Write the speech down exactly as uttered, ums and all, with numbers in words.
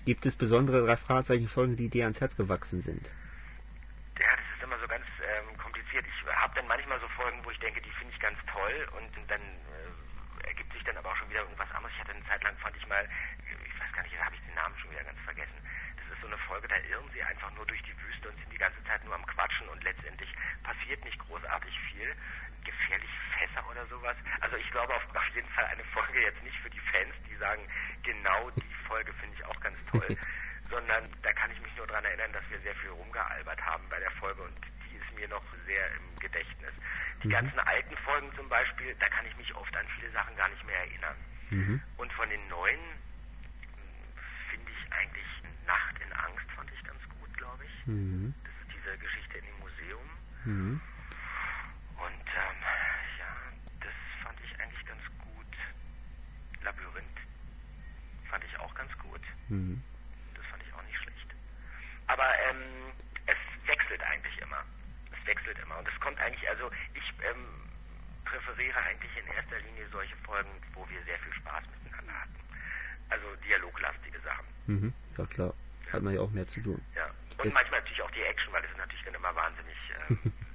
Gibt es besondere drei Fragezeichen-Folgen, die dir ans Herz gewachsen sind? Ja, das ist immer so ganz ähm, kompliziert. Ich habe dann manchmal so Folgen, wo ich denke, die finde ich ganz toll und dann äh, ergibt sich dann aber auch schon wieder irgendwas anderes. Ich hatte eine Zeit lang, fand ich mal, ich weiß gar nicht, da habe ich den Namen schon wieder ganz vergessen. Das ist so eine Folge, da irren sie einfach nur durch die Wüste und sind die ganze Zeit nur am Quatschen und letztendlich passiert nicht großartig viel. Gefährliche Fässer oder sowas. Also ich glaube auf, auf jeden Fall eine Folge jetzt nicht für die Fans, die sagen, genau die Folge finde ich auch ganz toll, sondern da kann ich mich nur daran erinnern, dass wir sehr viel rumgealbert haben bei der Folge und die ist mir noch sehr im Gedächtnis. Die mhm. ganzen alten Folgen zum Beispiel, da kann ich mich oft an viele Sachen gar nicht mehr erinnern. Mhm. Und von den neuen finde ich eigentlich Nacht in Angst fand ich ganz gut, glaube ich. Mhm. Das ist diese Geschichte in dem Museum. Mhm. Und ähm, ja, das fand ich eigentlich ganz gut. Labyrinth fand ich auch ganz gut. Mhm. Das fand ich auch nicht schlecht. Aber ähm, es wechselt eigentlich immer. Es wechselt immer. Und es kommt eigentlich, also ich ähm, präferiere eigentlich in erster Linie solche Folgen, wo wir sehr viel Spaß miteinander hatten. Also dialoglastige Sachen. Mhm. Ja klar, ja. Hat man ja auch mehr zu tun. Ja. Und es manchmal natürlich auch die Action, weil das ist natürlich dann immer wahnsinnig... Äh,